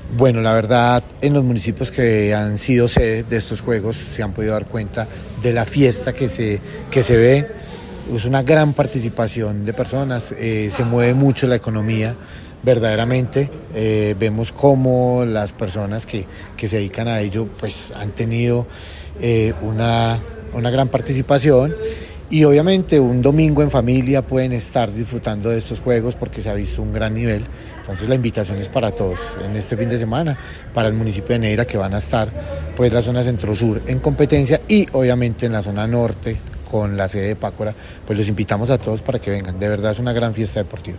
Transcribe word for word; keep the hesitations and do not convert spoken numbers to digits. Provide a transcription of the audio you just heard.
Bueno, la verdad, en los municipios que han sido sede de estos juegos se han podido dar cuenta de la fiesta que se, que se ve. Es una gran participación de personas, eh, se mueve mucho la economía, verdaderamente. Eh, vemos cómo las personas que, que se dedican a ello pues, han tenido eh, una, una gran participación. Y obviamente un domingo en familia pueden estar disfrutando de estos juegos porque se ha visto un gran nivel. Entonces la invitación es para todos en este fin de semana, para el municipio de Neira, que van a estar pues la zona centro-sur en competencia, y obviamente en la zona norte con la sede de Pácora. Pues los invitamos a todos para que vengan. De verdad es una gran fiesta deportiva.